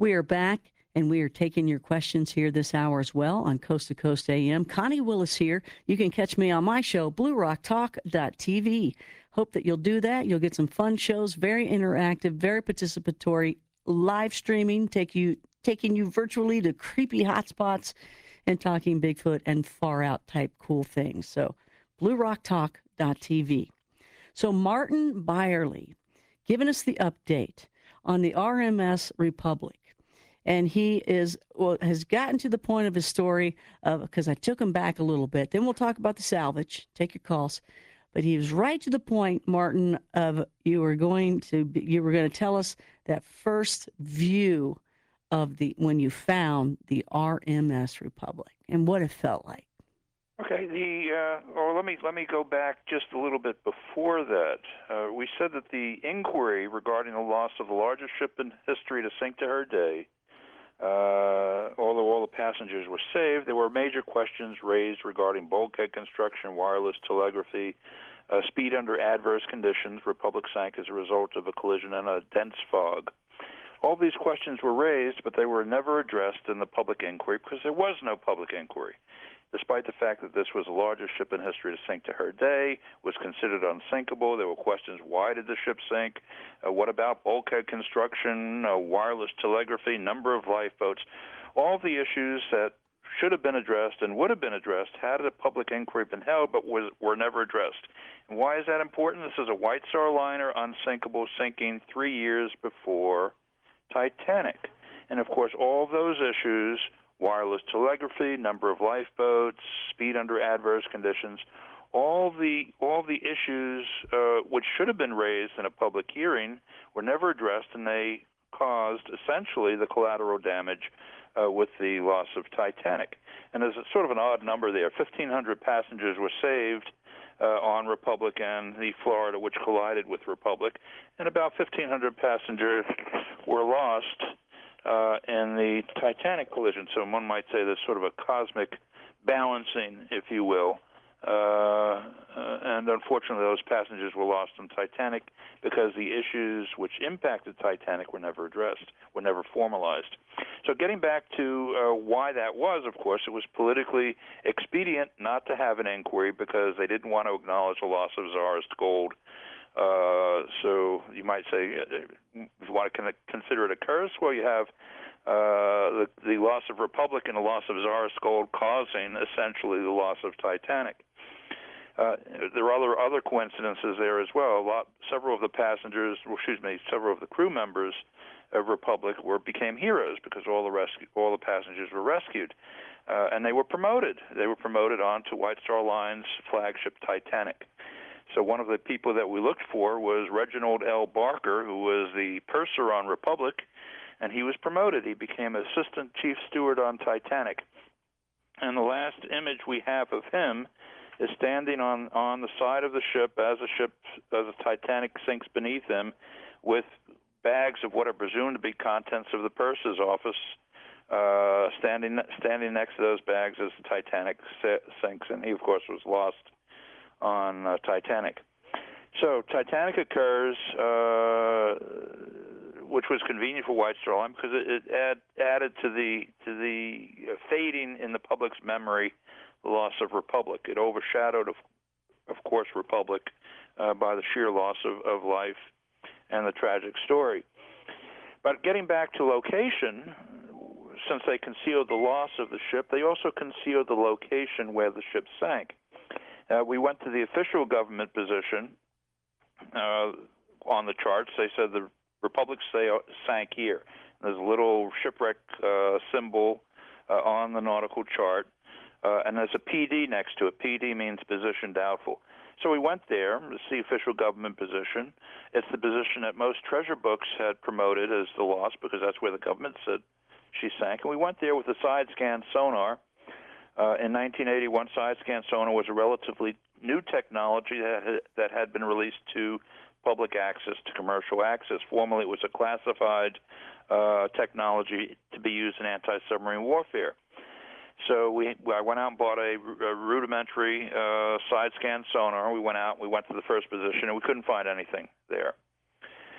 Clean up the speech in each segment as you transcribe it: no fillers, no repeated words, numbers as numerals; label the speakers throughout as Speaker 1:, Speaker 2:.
Speaker 1: We are back, and we are taking your questions here this hour as well on Coast to Coast AM. Connie Willis here. You can catch me on my show, BlueRockTalk.tv. Hope that you'll do that. You'll get some fun shows, very interactive, very participatory, live streaming, taking you virtually to creepy hotspots and talking Bigfoot and far out type cool things. So, BlueRockTalk.tv. So, Martin Byerly giving us the update on the RMS Republic. And he has gotten to the point of his story of, because I took him back a little bit. Then we'll talk about the salvage, take your calls. But he was right to the point, Martin, of you were going to tell us that first view of when you found the RMS Republic and what it felt like.
Speaker 2: Okay. Let me go back just a little bit before that. We said that the inquiry regarding the loss of the largest ship in history to sink to her day, although all the passengers were saved, there were major questions raised regarding bulkhead construction, wireless telegraphy, speed under adverse conditions. Republic sank as a result of a collision in a dense fog. All these questions were raised, but they were never addressed in the public inquiry because there was no public inquiry. Despite the fact that this was the largest ship in history to sink to her day, was considered unsinkable, there were questions, why did the ship sink? What about bulkhead construction, wireless telegraphy, number of lifeboats? All the issues that should have been addressed and would have been addressed had a public inquiry been held, but were never addressed. And why is that important? This is a White Star liner, unsinkable, sinking 3 years before Titanic. And, of course, all those issues, wireless telegraphy, number of lifeboats, speed under adverse conditions, all the issues which should have been raised in a public hearing were never addressed, and they caused essentially the collateral damage with the loss of Titanic. And there's a sort of an odd number there. 1,500 passengers were saved on Republic and the Florida, which collided with Republic, and about 1,500 passengers were lost in the Titanic collision. So one might say there's sort of a cosmic balancing, if you will. And unfortunately, those passengers were lost in Titanic because the issues which impacted Titanic were never addressed, were never formalized. So getting back to why that was, of course, it was politically expedient not to have an inquiry because they didn't want to acknowledge the loss of Tsarist gold. So you might say, if you want to consider it a curse, well, you have the loss of Republic and the loss of Tsarist gold causing essentially the loss of Titanic. There are other coincidences there as well. Several of the crew members of Republic became heroes because all the passengers were rescued, and they were promoted. They were promoted onto White Star Line's flagship Titanic. So one of the people that we looked for was Reginald L. Barker, who was the purser on Republic, and he was promoted. He became assistant chief steward on Titanic. And the last image we have of him is standing on the side of the ship as the Titanic sinks beneath him, with bags of what are presumed to be contents of the purser's office, standing next to those bags as the Titanic sinks, and he, of course, was lost on Titanic. So Titanic occurs, which was convenient for White Star Line because it added to the fading in the public's memory the loss of Republic. It overshadowed, of course, Republic by the sheer loss of life and the tragic story. But getting back to location, since they concealed the loss of the ship, they also concealed the location where the ship sank. We went to the official government position on the charts. They said the Republic sank here. There's a little shipwreck symbol on the nautical chart, and there's a PD next to it. PD means position doubtful. So we went there to see official government position. It's the position that most treasure books had promoted as the loss because that's where the government said she sank. And we went there with a side-scan sonar. In 1981, side-scan sonar was a relatively new technology that had been released to public access, to commercial access. Formerly, it was a classified technology to be used in anti-submarine warfare. So I went out and bought a rudimentary side-scan sonar. We went out, we went to the first position, and we couldn't find anything there.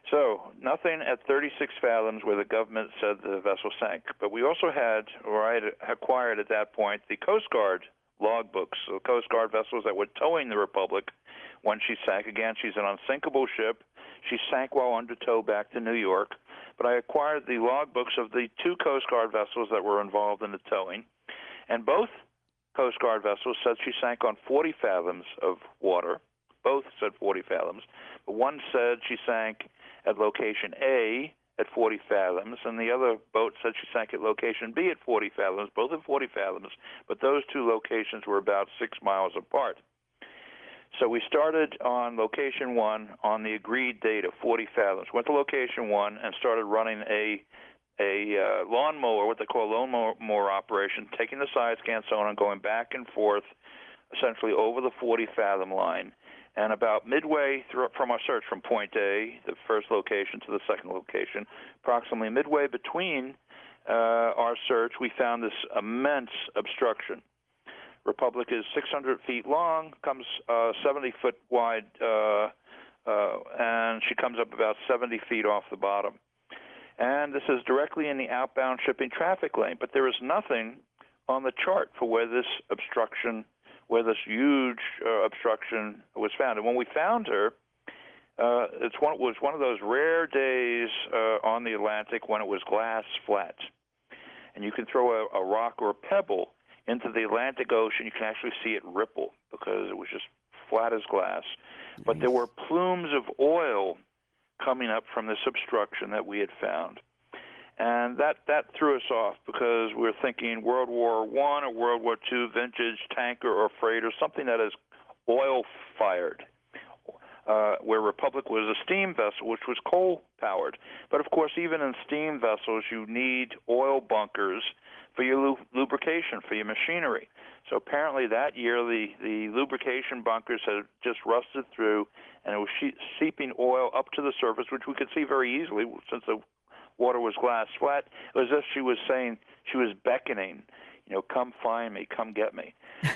Speaker 2: So nothing at 36 fathoms where the government said the vessel sank. But we also had, or I had acquired at that point, the Coast Guard logbooks, so Coast Guard vessels that were towing the Republic when she sank. Again, she's an unsinkable ship. She sank while under tow back to New York. But I acquired the logbooks of the two Coast Guard vessels that were involved in the towing. And both Coast Guard vessels said she sank on 40 fathoms of water. Both said 40 fathoms. But one said she sank at location A at 40 fathoms, and the other boat said she sank at location B at 40 fathoms, both at 40 fathoms, but those two locations were about 6 miles apart. So we started on location 1 on the agreed date of 40 fathoms. Went to location 1 and started running a lawnmower, what they call a lawnmower operation, taking the side scan sonar and going back and forth, essentially over the 40-fathom line. And about midway from our search from point A, the first location, to the second location, approximately midway between our search, we found this immense obstruction. Republic is 600 feet long, comes 70 foot wide, and she comes up about 70 feet off the bottom. And this is directly in the outbound shipping traffic lane, but there is nothing on the chart for where this huge obstruction was found. And when we found her, it was one of those rare days on the Atlantic when it was glass flat. And you can throw a rock or a pebble into the Atlantic Ocean, you can actually see it ripple because it was just flat as glass. Nice. But there were plumes of oil coming up from this obstruction that we had found. And that threw us off because we were thinking World War I or World War II vintage tanker or freighter, something that is oil-fired, where Republic was a steam vessel, which was coal-powered. But, of course, even in steam vessels, you need oil bunkers for your lubrication, for your machinery. So apparently that year the lubrication bunkers had just rusted through, and it was seeping oil up to the surface, which we could see very easily since the water was glass flat. It was as if she was saying, she was beckoning, come find me, come get me.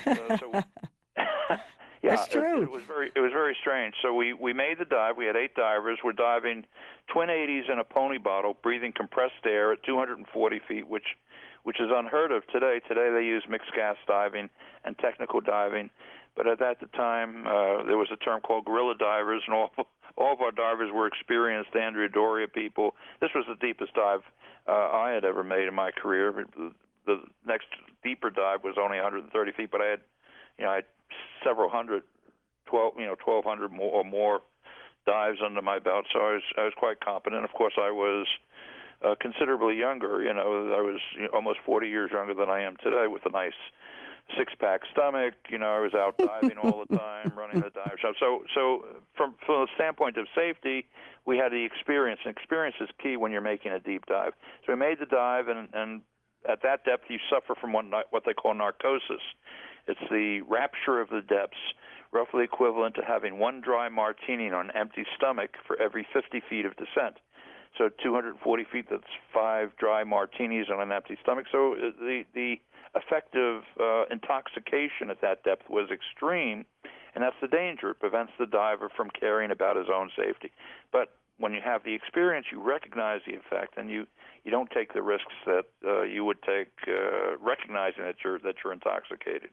Speaker 2: Yeah,
Speaker 1: that's true.
Speaker 2: It was very strange. So we made the dive. We had 8 divers. We're diving twin 80s in a pony bottle, breathing compressed air at 240 feet, which is unheard of today. Today they use mixed gas diving and technical diving, but at that time there was a term called guerrilla divers, and all of our divers were experienced Andrea Doria people. This was the deepest dive I had ever made in my career. The next deeper dive was only 130 feet, but I had several hundred, 1,200 or more dives under my belt, so I was quite competent. Of course, I was considerably younger. I was almost 40 years younger than I am today, with a nice six-pack stomach. I was out diving all the time, running the dive shop. So from the standpoint of safety, we had the experience, and experience is key when you're making a deep dive. So we made the dive, and at that depth, you suffer from what they call narcosis. It's the rapture of the depths, roughly equivalent to having 1 dry martini on an empty stomach for every 50 feet of descent. So 240 feet, that's 5 dry martinis on an empty stomach. So the effect of intoxication at that depth was extreme, and that's the danger. It prevents the diver from caring about his own safety. But when you have the experience, you recognize the effect, and you don't take the risks that you would take recognizing that you're intoxicated.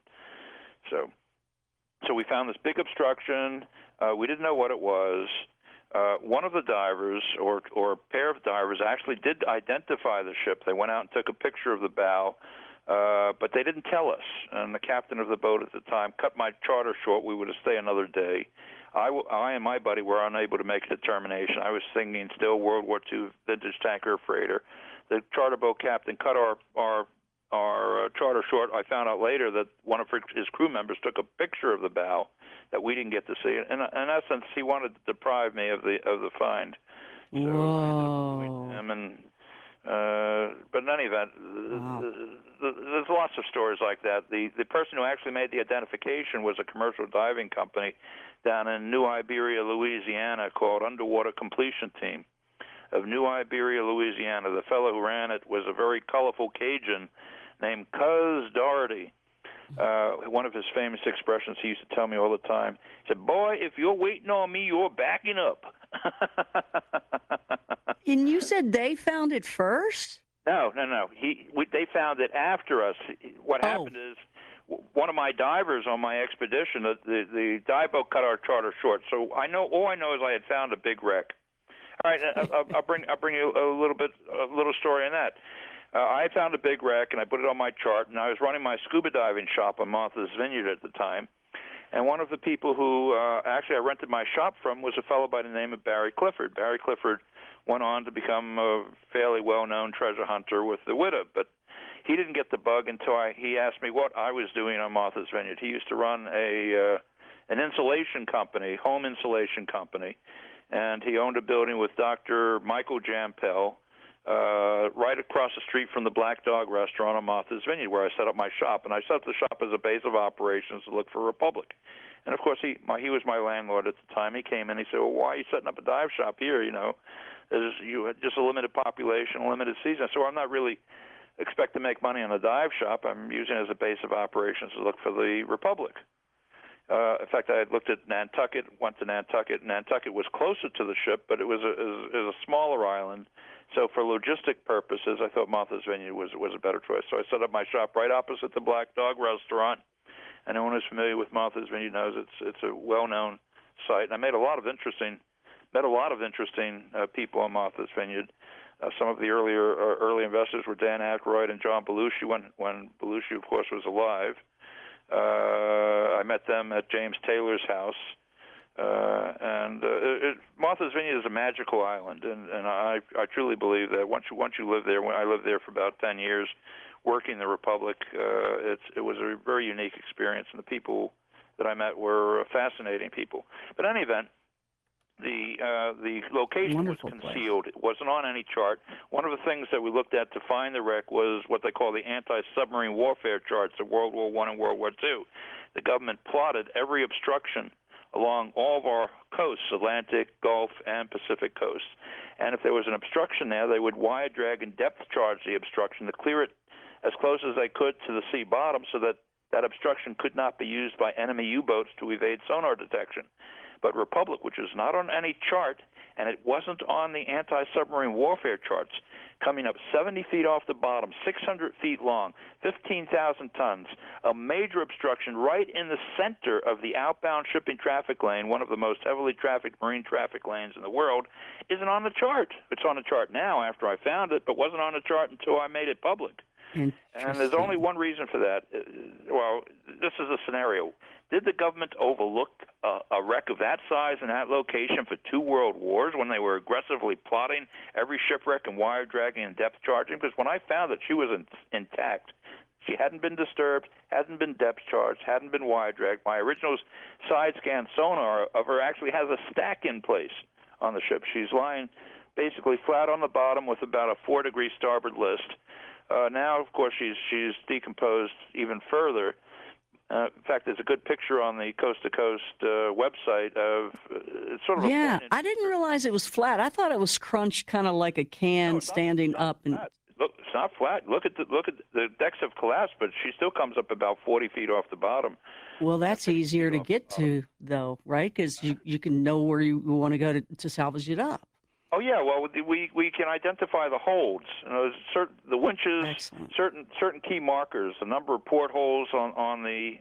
Speaker 2: So we found this big obstruction. We didn't know what it was. One of the divers, or a pair of divers, actually did identify the ship. They went out and took a picture of the bow, but they didn't tell us. And the captain of the boat at the time cut my charter short. We were to stay another day. I and my buddy were unable to make a determination. I was thinking still World War II vintage tanker freighter. The charter boat captain cut our charter short. I found out later that one of his crew members took a picture of the bow that we didn't get to see. In essence, he wanted to deprive me of the find. So
Speaker 1: Whoa.
Speaker 2: But in any event,
Speaker 1: Wow.
Speaker 2: there's lots of stories like that. The person who actually made the identification was a commercial diving company down in New Iberia, Louisiana, called Underwater Completion Team of New Iberia, Louisiana. The fellow who ran it was a very colorful Cajun named Cuz Doherty. One of his famous expressions he used to tell me all the time, he said, "Boy, if you're waiting on me, you're backing up."
Speaker 1: And you said they found it first?
Speaker 2: No, no, no. They found it after us. What
Speaker 1: Oh,
Speaker 2: happened is one of my divers on my expedition, the dive boat cut our charter short. So all I know is I had found a big wreck. All right, I'll bring you a little story on that. I found a big wreck and I put it on my chart, and I was running my scuba diving shop on Martha's Vineyard at the time. And one of the people who actually I rented my shop from was a fellow by the name of Barry Clifford. Barry Clifford went on to become a fairly well-known treasure hunter with the widow, but he didn't get the bug until he asked me what I was doing on Martha's Vineyard. He used to run an insulation company, home insulation company, and he owned a building with Dr. Michael Jampel right across the street from the Black Dog restaurant on Martha's Vineyard, where I set up my shop. And I set up the shop as a base of operations to look for Republic. And, of course, he was my landlord at the time. He came in, he said, well, why are you setting up a dive shop here, you had just a limited population, a limited season. So I'm not really expect to make money on a dive shop. I'm using it as a base of operations to look for the Republic. In fact, I had looked at Nantucket, went to Nantucket. Nantucket was closer to the ship, but it was a smaller island. So for logistic purposes, I thought Martha's Vineyard was a better choice. So I set up my shop right opposite the Black Dog restaurant. Anyone who's familiar with Martha's Vineyard knows it's a well-known site. And I met a lot of interesting people on Martha's Vineyard. Some of the early investors were Dan Aykroyd and John Belushi when Belushi, of course, was alive. I met them at James Taylor's house. Martha's Vineyard is a magical island, and I truly believe that once you live there, I lived there for about 10 years, working the Republic. It was a very unique experience, and the people that I met were fascinating people. But in any event, the location
Speaker 1: wonderful
Speaker 2: was concealed. Place. It wasn't on any chart. One of the things that we looked at to find the wreck was what they call the anti-submarine warfare charts of World War I and World War II. The government plotted every obstruction along all of our coasts, Atlantic, Gulf, and Pacific coasts. And if there was an obstruction there, they would wire drag and depth charge the obstruction to clear it as close as they could to the sea bottom so that that obstruction could not be used by enemy U-boats to evade sonar detection. But Republic, which is not on any chart, and it wasn't on the anti-submarine warfare charts, coming up 70 feet off the bottom, 600 feet long, 15,000 tons, a major obstruction right in the center of the outbound shipping traffic lane, one of the most heavily trafficked marine traffic lanes in the world, isn't on the chart. It's on the chart now after I found it, but wasn't on the chart until I made it public. And there's only one reason for that. Well, this is a scenario. Did the government overlook a wreck of that size and that location for 2 world wars when they were aggressively plotting every shipwreck and wire dragging and depth charging? Because when I found that she was intact, she hadn't been disturbed, hadn't been depth charged, hadn't been wire dragged. My original side scan sonar of her actually has a stack in place on the ship. She's lying basically flat on the bottom with about a 4-degree starboard list. Now, of course, she's decomposed even further. In fact, there's a good picture on the Coast to Coast website of it's sort of
Speaker 1: I didn't realize it was flat. I thought it was crunched, kind of like a can standing up. And
Speaker 2: look, it's not flat. Look at the decks have collapsed, but she still comes up about 40 feet off the bottom.
Speaker 1: Well, that's easier to get to, though, right? Because you can know where you want to go to salvage it up.
Speaker 2: Oh yeah, well we can identify the holds, the winches,
Speaker 1: Excellent.
Speaker 2: certain key markers, the number of portholes on the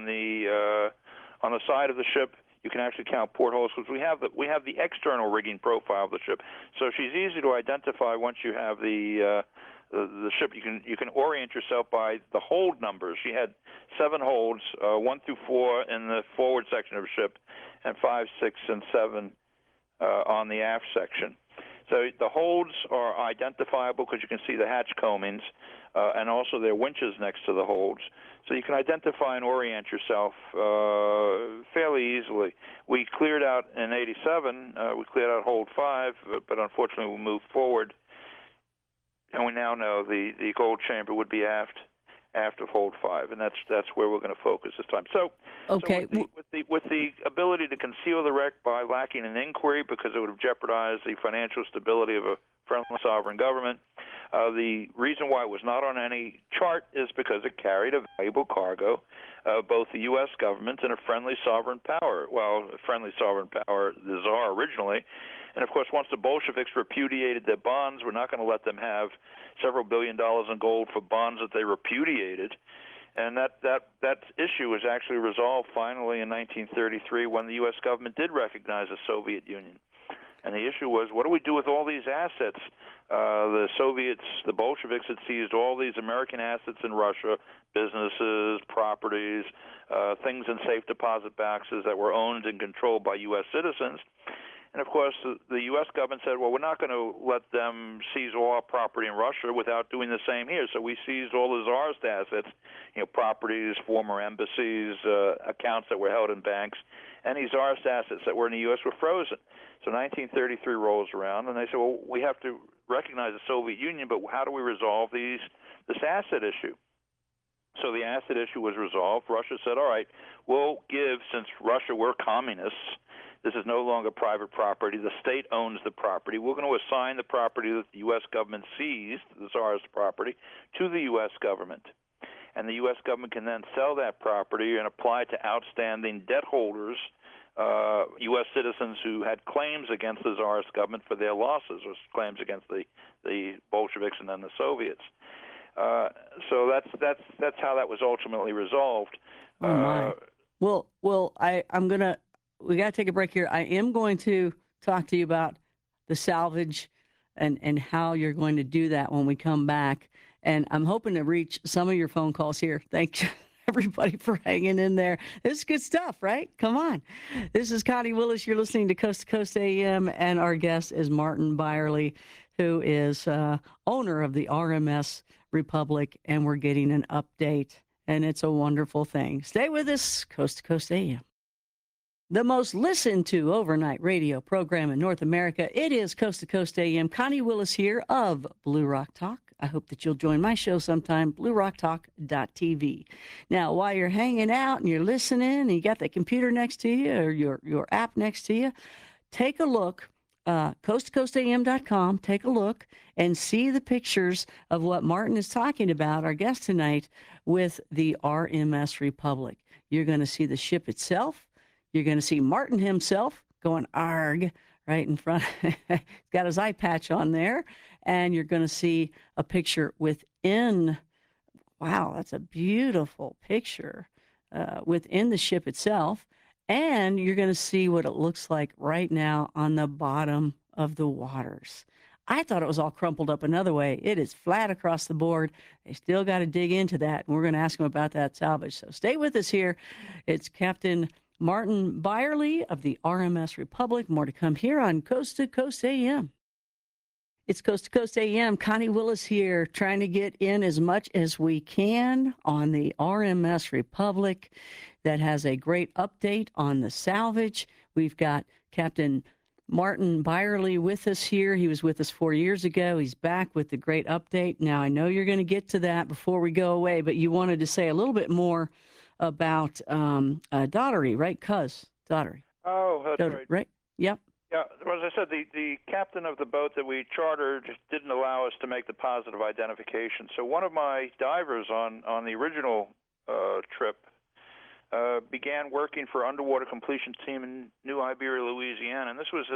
Speaker 2: side of the ship. You can actually count portholes because we have the external rigging profile of the ship, so she's easy to identify once you have the ship. You can orient yourself by the hold numbers. She had 7 holds, 1 through 4 in the forward section of the ship, and 5, 6, and 7 on the aft section. So the holds are identifiable because you can see the hatch combings, and also there are winches next to the holds. So you can identify and orient yourself fairly easily. We cleared out in 87, we cleared out hold 5, but unfortunately we moved forward, and we now know the gold chamber would be aft of hold 5, and that's where we're going to focus this time. So,
Speaker 1: okay.
Speaker 2: So with the ability to conceal the wreck by lacking an inquiry because it would have jeopardized the financial stability of a friendly sovereign government, the reason why it was not on any chart is because it carried a valuable cargo, both the U.S. government and a friendly sovereign power. Well, a friendly sovereign power, the Tsar originally, And of course, once the Bolsheviks repudiated their bonds, we're not going to let them have several $billion in gold for bonds that they repudiated. And that issue was actually resolved finally in 1933 when the U.S. government did recognize the Soviet Union. And the issue was, what do we do with all these assets? The Soviets, the Bolsheviks had seized all these American assets in Russia, businesses, properties, things in safe deposit boxes that were owned and controlled by U.S. citizens. And of course, the U.S. government said, well, we're not going to let them seize all our property in Russia without doing the same here. So we seized all the Tsarist assets, properties, former embassies, accounts that were held in banks, and these Tsarist assets that were in the U.S. were frozen. So 1933 rolls around, and they said, well, we have to recognize the Soviet Union, but how do we resolve this asset issue? So the asset issue was resolved. Russia said, all right, we'll give, since Russia, we're communists, this is no longer private property. The state owns the property. We're going to assign the property that the U.S. government seized, the Tsarist property, to the U.S. government. And the U.S. government can then sell that property and apply it to outstanding debt holders, U.S. citizens who had claims against the Tsarist government for their losses, or claims against the Bolsheviks and then the Soviets. So that's how that was ultimately resolved.
Speaker 1: Oh my. We got to take a break here. I am going to talk to you about the salvage and how you're going to do that when we come back. And I'm hoping to reach some of your phone calls here. Thank you, everybody, for hanging in there. This is good stuff, right? Come on. This is Connie Willis. You're listening to Coast AM, and our guest is Martin Byerly, who is owner of the RMS Republic, and we're getting an update, and it's a wonderful thing. Stay with us, Coast to Coast AM. The most listened to overnight radio program in North America. It is Coast to Coast AM. Connie Willis here of Blue Rock Talk. I hope that you'll join my show sometime, bluerocktalk.tv. Now, while you're hanging out and you're listening and you got the computer next to you or your app next to you, take a look, coasttocoastam.com, take a look and see the pictures of what Martin is talking about, our guest tonight, with the RMS Republic. You're going to see the ship itself. You're going to see Martin himself going arg right in front. He's got his eye patch on there. And you're going to see a picture within. Wow, that's a beautiful picture within the ship itself. And you're going to see what it looks like right now on the bottom of the waters. I thought it was all crumpled up another way. It is flat across the board. They still got to dig into that. And we're going to ask them about that salvage. So stay with us here. It's Captain Martin Byerly of the RMS Republic. More to come here on Coast to Coast AM. It's Coast to Coast AM. Connie Willis here, trying to get in as much as we can on the RMS Republic that has a great update on the salvage. We've got Captain Martin Byerly with us here. He was with us 4 years ago. He's back with the great update. Now, I know you're going to get to that before we go away, but you wanted to say a little bit more about Daugherty, right? Daugherty.
Speaker 2: Oh, that's
Speaker 1: Daugherty, right. Yep.
Speaker 2: Yeah, as I said, the captain of the boat that we chartered didn't allow us to make the positive identification. So one of my divers on the original trip began working for underwater completion team in New Iberia, Louisiana, and this was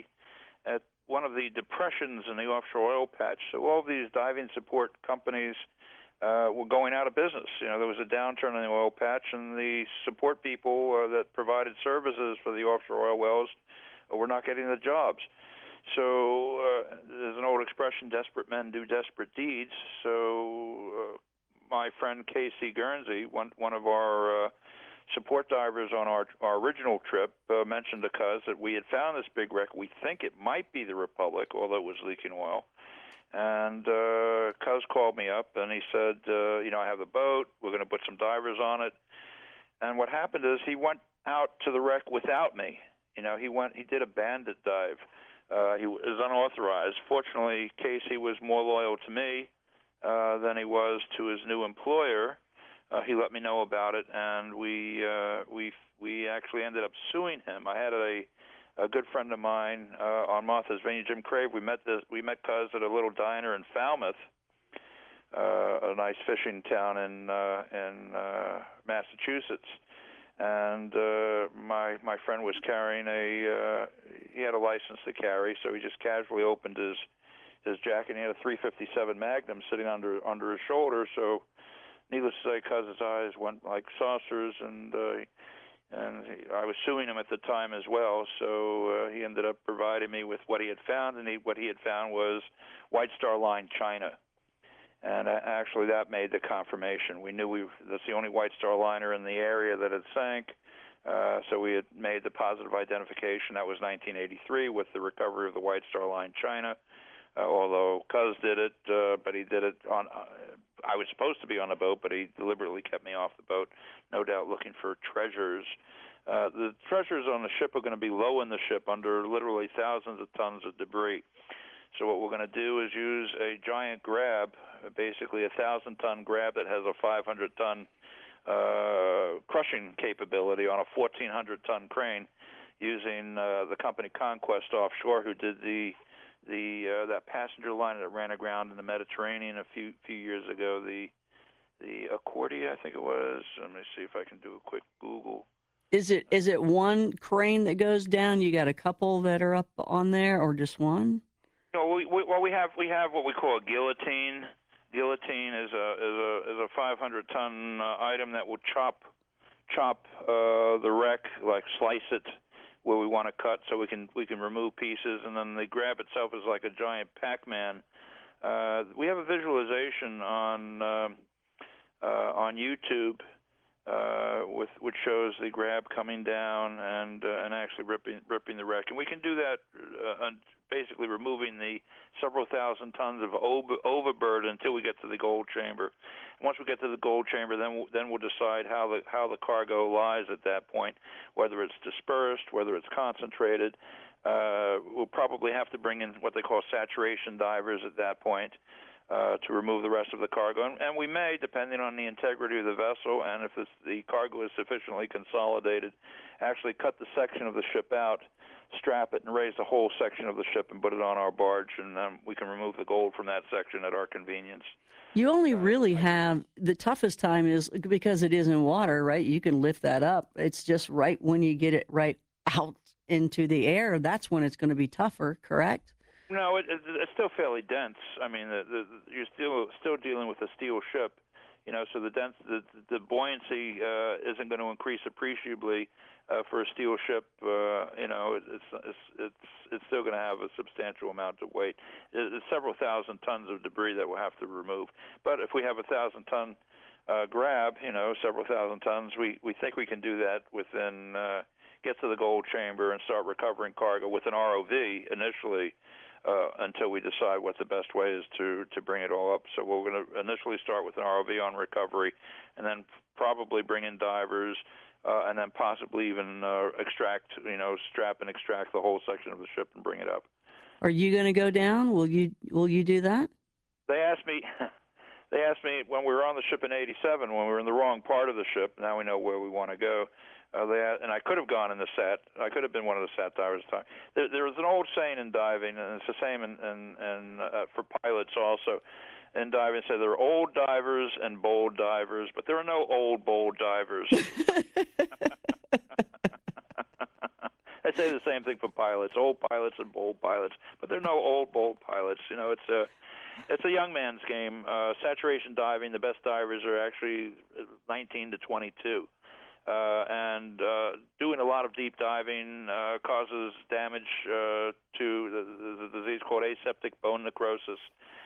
Speaker 2: at one of the depressions in the offshore oil patch. So all these diving support companies were going out of business. There was a downturn in the oil patch, and the support people that provided services for the offshore oil wells were not getting the jobs. So there's an old expression, desperate men do desperate deeds. So my friend Casey Guernsey, one of our support divers on our original trip, mentioned to Cuz that we had found this big wreck. We think it might be the Republic, although it was leaking oil. And Cuz called me up, and he said, I have the boat. We're going to put some divers on it. And what happened is he went out to the wreck without me. He did a bandit dive. He was unauthorized. Fortunately, Casey was more loyal to me than he was to his new employer. He let me know about it, and we actually ended up suing him. I had a good friend of mine on Martha's Vineyard, Jim Crave. We met Cuz at a little diner in Falmouth, a nice fishing town in Massachusetts. and my friend was carrying he had a license to carry, so he just casually opened his jacket, and he had a .357 Magnum sitting under his shoulder. So, needless to say, Cuz's eyes went like saucers, and I was suing him at the time as well. So he ended up providing me with what he had found, and what he had found was White Star Line China. And actually, that made the confirmation. We knew that's the only White Star liner in the area that had sank. So we had made the positive identification. That was 1983 with the recovery of the White Star Line China. Although Cuz did it, but he did it on. I was supposed to be on a boat, but he deliberately kept me off the boat, no doubt looking for treasures. The treasures on the ship are going to be low in the ship, under literally thousands of tons of debris. So what we're going to do is use a giant grab, basically a 1,000-ton grab that has a 500-ton crushing capability on a 1,400-ton crane, using the company Conquest Offshore, who did that passenger liner that ran aground in the Mediterranean a few years ago. The Accordia, I think it was. Let me see if I can do a quick Google.
Speaker 1: Is it one crane that goes down? You got a couple that are up on there, or just one?
Speaker 2: No, we have what we call a guillotine. Guillotine is a 500-ton item that will chop the wreck, like slice it where we want to cut, so we can remove pieces, and then the grab itself is like a giant Pac-Man. We have a visualization on YouTube which shows the grab coming down and actually ripping the wreck, and we can do that basically removing the several thousand tons of overburden until we get to the gold chamber. Once we get to the gold chamber, then we'll decide how the cargo lies at that point, whether it's dispersed, whether it's concentrated. We'll probably have to bring in what they call saturation divers at that point to remove the rest of the cargo, and we may, depending on the integrity of the vessel and if the cargo is sufficiently consolidated, actually cut the section of the ship out, strap it, and raise the whole section of the ship and put it on our barge, and then we can remove the gold from that section at our convenience.
Speaker 1: You only really have the toughest time is because it is in water, right? You can lift that up. It's just right when you get it right out into the air, that's when it's going to be tougher, correct?
Speaker 2: No, it's still fairly dense. I mean, you're still dealing with a steel ship, so the buoyancy isn't going to increase appreciably for a steel ship. It's still going to have a substantial amount of weight. It's several thousand tons of debris that we'll have to remove. But if we have a 1,000-ton grab, several thousand tons, we think we can do that within. Get to the gold chamber and start recovering cargo with an ROV initially. Until we decide what the best way is to bring it all up. So we're going to initially start with an ROV on recovery, and then probably bring in divers, and then possibly even strap and extract the whole section of the ship and bring it up.
Speaker 1: Are you going to go down? Will you do that?
Speaker 2: They asked me when we were on the ship in '87, when we were in the wrong part of the ship. Now we know where we want to go. And I could have gone in the SAT. I could have been one of the SAT divers. There was an old saying in diving, and it's the same for pilots also. In diving, say there are old divers and bold divers, but there are no old, bold divers. I say the same thing for pilots, old pilots and bold pilots, but there are no old, bold pilots. It's a young man's game. Saturation diving, the best divers are actually 19 to 22. And doing a lot of deep diving causes damage to the disease called aseptic bone necrosis.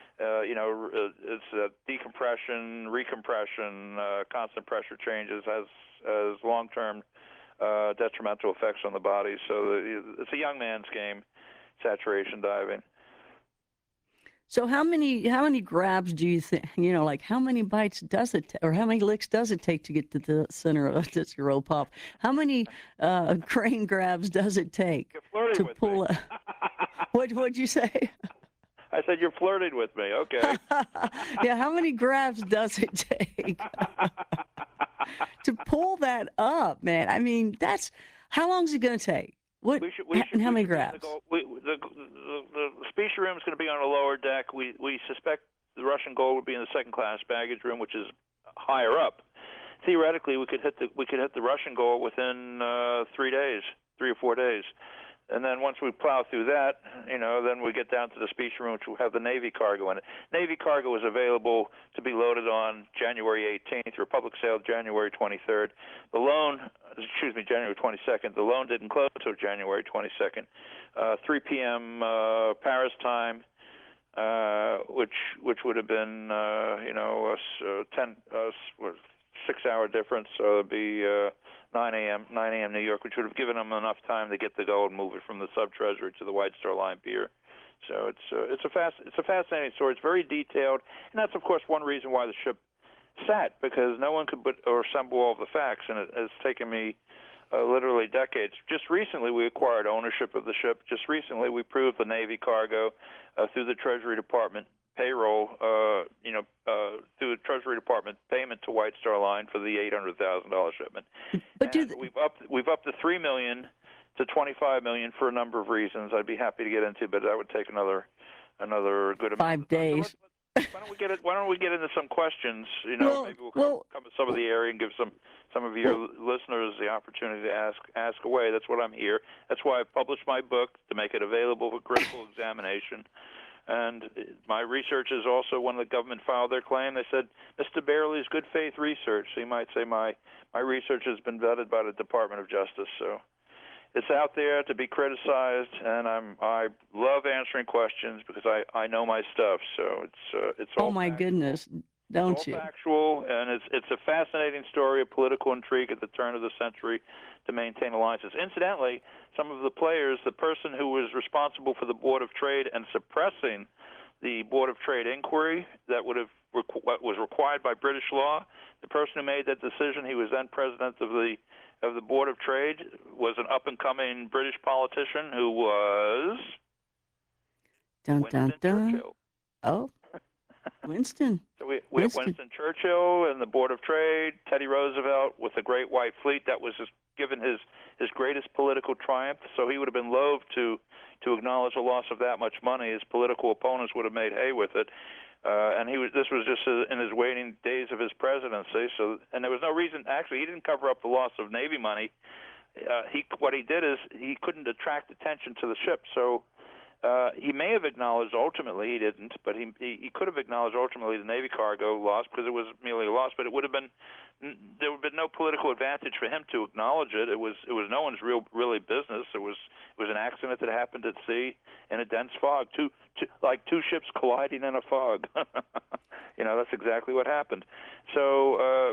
Speaker 2: It's decompression, recompression, constant pressure changes has long-term detrimental effects on the body. So it's a young man's game, saturation diving.
Speaker 1: So how many grabs do you think, like how many bites does it, or how many licks does it take to get to the center of this rope off? How many crane grabs does it take to pull a, what'd you say?
Speaker 2: I said, you're flirting with me. Okay.
Speaker 1: Yeah. How many grabs does it take to pull that up, man? I mean, how long is it going to take? And how many grabs?
Speaker 2: The species room is going to be on the lower deck. We suspect the Russian gold will be in the second-class baggage room, which is higher up. theoretically we could hit the Russian goal within 3 days, 3 or 4 days. And then once we plow through that, then we get down to the speech room, which will have the Navy cargo in it. Navy cargo is available to be loaded on January 18th, or public sale January 23rd. January 22nd. The loan didn't close until January 22nd, 3 p.m. Paris time, which would have been, 6-hour difference. So it'd be 9 a.m. New York, which would have given them enough time to get the gold and move it from the Sub-Treasury to the White Star Line pier. So it's a fascinating story. It's very detailed, and that's of course one reason why the ship sat, because no one could assemble all of the facts, and it has taken me literally decades. Just recently, we acquired ownership of the ship. Just recently, we proved the Navy cargo through the Treasury Department payroll, through the Treasury Department payment to White Star Line for the $800,000 shipment.
Speaker 1: But
Speaker 2: we've upped the $3 million to $25 million for a number of reasons. I'd be happy to get into, but that would take another good amount.
Speaker 1: 5 days.
Speaker 2: So why don't we get into some questions? Maybe we'll come to some of the area and give some of your listeners the opportunity to ask away. That's what I'm here. That's why I published my book, to make it available for critical examination. And my research is also, when the government filed their claim, they said, Mr. Bayerle's good faith research. So you might say my research has been vetted by the Department of Justice. So it's out there to be criticized, and I love answering questions because I know my stuff. So it's all
Speaker 1: oh my goodness, don't
Speaker 2: it's all
Speaker 1: you?
Speaker 2: factual, and it's a fascinating story of political intrigue at the turn of the century to maintain alliances. Incidentally, some of the players, the person who was responsible for the Board of Trade and suppressing the Board of Trade inquiry that what was required by British law, the person who made that decision, he was then president of the Board of Trade, was an up-and-coming British politician who was Winston Churchill.
Speaker 1: Oh, Winston.
Speaker 2: So we have Winston Churchill and the Board of Trade, Teddy Roosevelt with the Great White Fleet. That was given his greatest political triumph. So he would have been loath to acknowledge the loss of that much money. His political opponents would have made hay with it. And this was just in his waning days of his presidency. And there was no reason. Actually, he didn't cover up the loss of Navy money. What he did is he couldn't attract attention to the ship. So he may have acknowledged ultimately, he didn't, but he could have acknowledged ultimately the Navy cargo loss, because it was merely a loss. But there would have been no political advantage for him to acknowledge it. It was no one's really business. It was an accident that happened at sea in a dense fog. Two ships colliding in a fog. That's exactly what happened. So,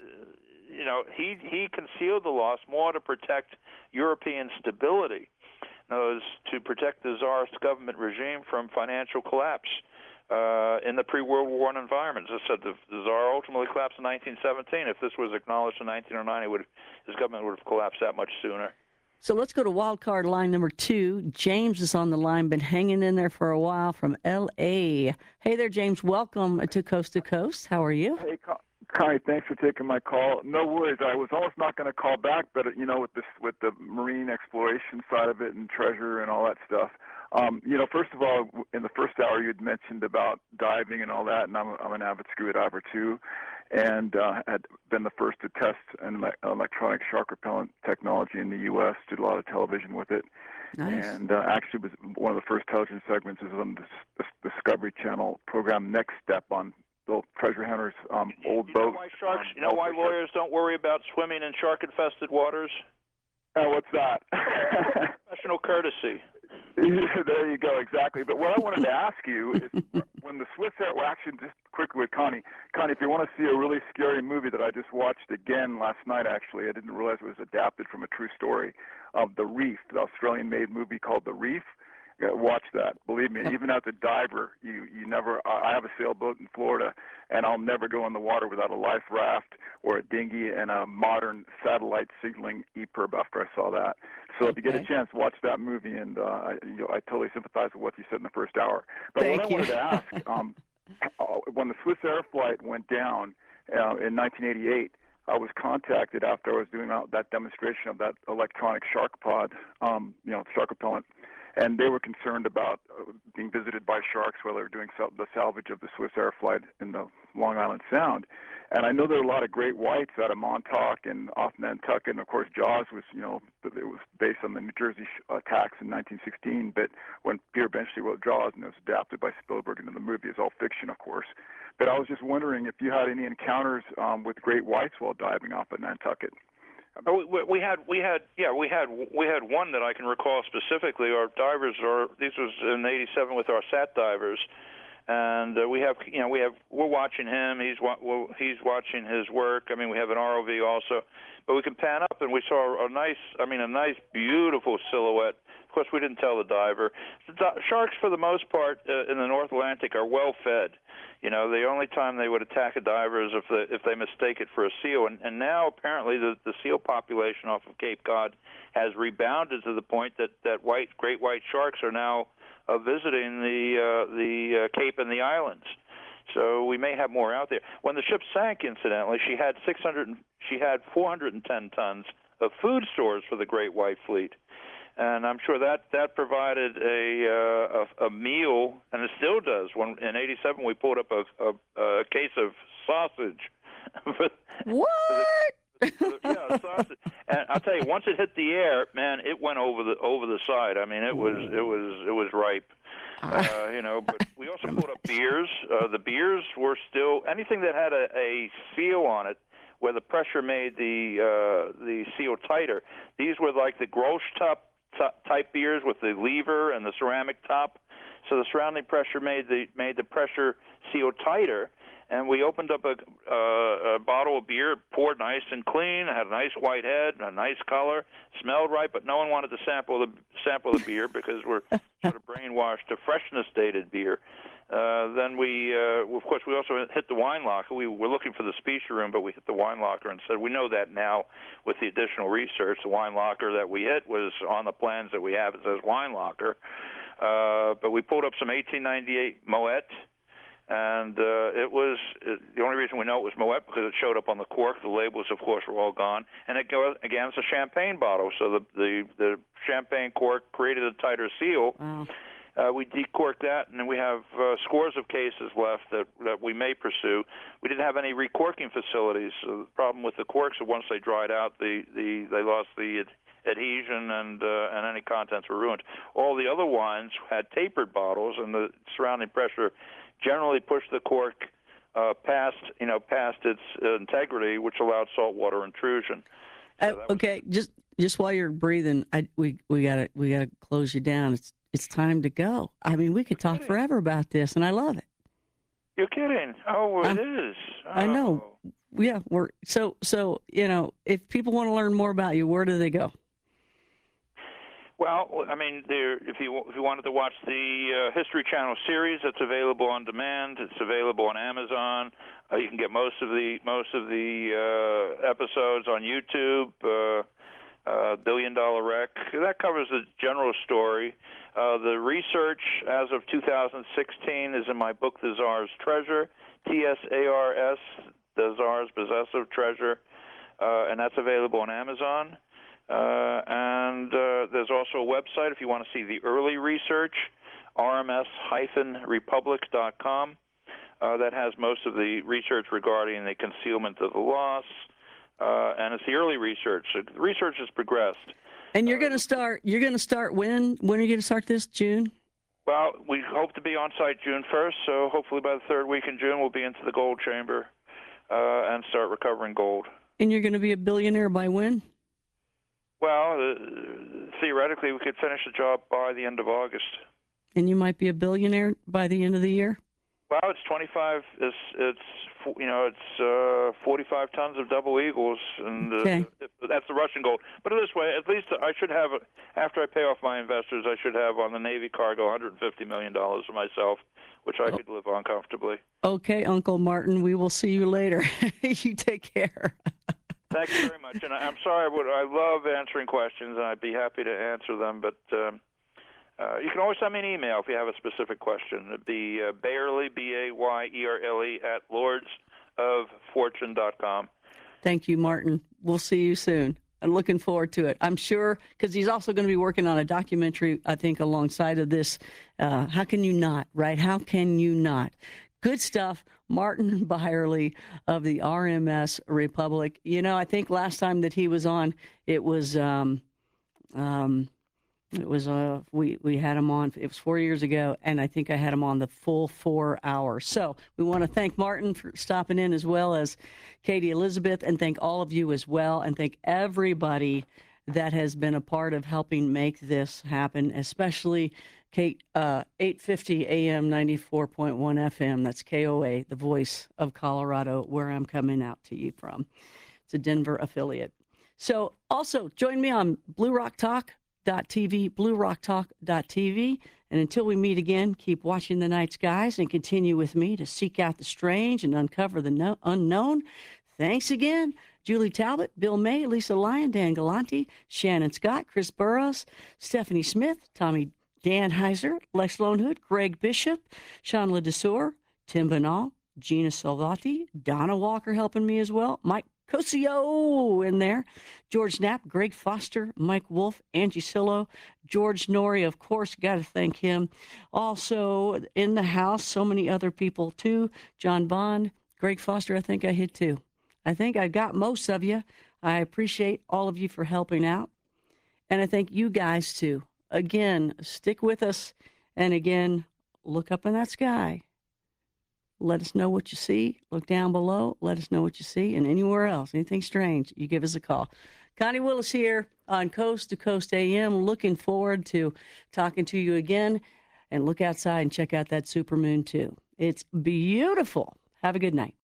Speaker 2: he concealed the loss more to protect European stability. Was to protect the Tsarist government regime from financial collapse in the pre-World War I environment. As I said, the Tsar ultimately collapsed in 1917. If this was acknowledged in 1909, his government would have collapsed that much sooner.
Speaker 1: So let's go to wild card line number 2. James is on the line, been hanging in there for a while from L.A. Hey there, James. Welcome to Coast to Coast. How are you?
Speaker 3: Hey, Connie, thanks for taking my call. No worries. I was almost not going to call back, but with the marine exploration side of it and treasure and all that stuff. First of all, in the first hour, you had mentioned about diving and all that, and I'm an avid scuba diver too, and had been the first to test an electronic shark repellent technology in the U.S. Did a lot of television with it.
Speaker 1: Nice.
Speaker 3: And actually was one of the first television segments is on the Discovery Channel program Next Step on treasure hunters, old boats.
Speaker 2: You know why lawyers don't worry about swimming in shark-infested waters?
Speaker 3: What's that?
Speaker 2: Professional courtesy.
Speaker 3: There you go, exactly. But what I wanted to ask you is, when the Swiss Air, well, actually, just quickly with Connie, if you want to see a really scary movie that I just watched again last night, actually, I didn't realize it was adapted from a true story, The Reef, the Australian-made movie called The Reef. Watch that. Believe me, even as a diver, you never. I have a sailboat in Florida, and I'll never go in the water without a life raft or a dinghy and a modern satellite signaling EPIRB after I saw that. So if you get a chance, watch that movie, and I totally sympathize with what you said in the first hour. But what I wanted to ask, when the Swiss Air flight went down in 1988, I was contacted after I was doing that demonstration of that electronic shark pod, shark repellent. and they were concerned about being visited by sharks while they were doing the salvage of the Swiss Air flight in the Long Island Sound. And I know there are a lot of great whites out of Montauk and off Nantucket, and of course Jaws was, it was based on the New Jersey attacks in 1916. But when Peter Benchley wrote Jaws, and it was adapted by Spielberg into the movie, it's all fiction, of course. But I was just wondering if you had any encounters with great whites while diving off at Nantucket.
Speaker 2: Oh, we had one that I can recall specifically. Our divers this was in '87 with our SAT divers, and we're watching him. He's watching his work. I mean, we have an ROV also, but we can pan up and we saw a nice, beautiful silhouette. Of course, we didn't tell the diver. Sharks, for the most part, in the North Atlantic, are well fed. The only time they would attack a diver is if they mistake it for a seal. And now apparently the seal population off of Cape Cod has rebounded to the point that great white sharks are now visiting the Cape and the islands. So we may have more out there. When the ship sank, incidentally, she had 410 tons of food stores for the Great White Fleet. And I'm sure that provided a meal, and it still does. When in '87 we pulled up a case of sausage.
Speaker 1: What?
Speaker 2: Yeah, sausage. And I'll tell you, once it hit the air, man, it went over the side. I mean, it was ripe. But we also pulled up beers. The beers were still anything that had a seal on it, where the pressure made the seal tighter. These were like the Grolsch type beers with the lever and the ceramic top. So the surrounding pressure made the pressure seal tighter. And we opened up a bottle of beer, poured nice and clean, had a nice white head, a nice color, smelled right, but no one wanted to sample the beer because we're sort of brainwashed to freshness dated beer. Then of course, we also hit the wine locker. We were looking for the species room, but we hit the wine locker and said, we know that now with the additional research. The wine locker that we hit was on the plans that we have. It says wine locker. But we pulled up some 1898 Moet, and the only reason we know it was Moet because it showed up on the cork. The labels, of course, were all gone. And again, it's a champagne bottle, so the champagne cork created a tighter seal.
Speaker 1: Wow.
Speaker 2: We decorked that, and then we have scores of cases left that we may pursue. We didn't have any recorking facilities. So the problem with the corks is once they dried out, they lost the adhesion, and any contents were ruined. All the other wines had tapered bottles, and the surrounding pressure generally pushed the cork past its integrity, which allowed saltwater intrusion. So
Speaker 1: okay, just while you're breathing, we gotta close you down. It's time to go. I mean, we could talk forever about this, and I love it.
Speaker 2: You're kidding? Oh, it is. Oh.
Speaker 1: I know. Yeah, we're so if people want to learn more about you, where do they go?
Speaker 2: Well, I mean, if you wanted to watch the History Channel series, it's available on demand. It's available on Amazon. You can get most of the episodes on YouTube. $1 Billion Wreck. That covers the general story. The research as of 2016 is in my book, The Tsar's Treasure, TSARS, The Tsar's Possessive Treasure, and that's available on Amazon. And there's also a website if you want to see the early research, rms-republic.com. That has most of the research regarding the concealment of the loss. And it's the early research. The research has progressed.
Speaker 1: And you're going to start when? When are you going to start this? June?
Speaker 2: Well, we hope to be on site June 1st, so hopefully by the third week in June we'll be into the gold chamber and start recovering gold.
Speaker 1: And you're going to be a billionaire by when?
Speaker 2: Well, theoretically we could finish the job by the end of August.
Speaker 1: And you might be a billionaire by the end of the year?
Speaker 2: Well, it's 25. It's 45 tons of double eagles, and
Speaker 1: okay.
Speaker 2: That's the Russian gold. But this way, at least I should have, after I pay off my investors, I should have on the Navy cargo $150 million for myself, which I could live on comfortably.
Speaker 1: Okay, Uncle Martin, we will see you later. You take care.
Speaker 2: Thank you very much, and I'm sorry, I love answering questions, and I'd be happy to answer them, but. You can always send me an email if you have a specific question. It'd be Bayerle, Bayerle, @lordsoffortune.com.
Speaker 1: Thank you, Martin. We'll see you soon. I'm looking forward to it. I'm sure, because he's also going to be working on a documentary, I think, alongside of this. How can you not, right? How can you not? Good stuff. Martin Byerly of the RMS Republic. You know, I think last time that he was on, it was we had him on. It was 4 years ago, and I think I had him on the full 4 hours. So we want to thank Martin for stopping in, as well as Katie Elizabeth, and thank all of you as well, and thank everybody that has been a part of helping make this happen, especially Kate, 850 AM 94.1 FM. That's KOA, the voice of Colorado, where I'm coming out to you from. It's a Denver affiliate. So also join me on BlueRockTalk.tv, BlueRockTalk.tv. And until we meet again, keep watching the night skies and continue with me to seek out the strange and uncover the unknown. Thanks again. Julie Talbot, Bill May, Lisa Lyon, Dan Galante, Shannon Scott, Chris Burrows, Stephanie Smith, Tommy Dan Heiser, Lex Lonehood, Greg Bishop, Sean LeDessour, Tim Banal, Gina Salvati, Donna Walker helping me as well, Mike Cosio in there, George Knapp, Greg Foster, Mike Wolf, Angie Sillo, George Norrie, of course, got to thank him. Also in the house, so many other people too. John Bond, Greg Foster, I think I hit too. I think I got most of you. I appreciate all of you for helping out. And I thank you guys too. Again, stick with us. And again, look up in that sky. Let us know what you see. Look down below. Let us know what you see. And anywhere else, anything strange, you give us a call. Connie Willis here on Coast to Coast AM. Looking forward to talking to you again. And look outside and check out that supermoon too. It's beautiful. Have a good night.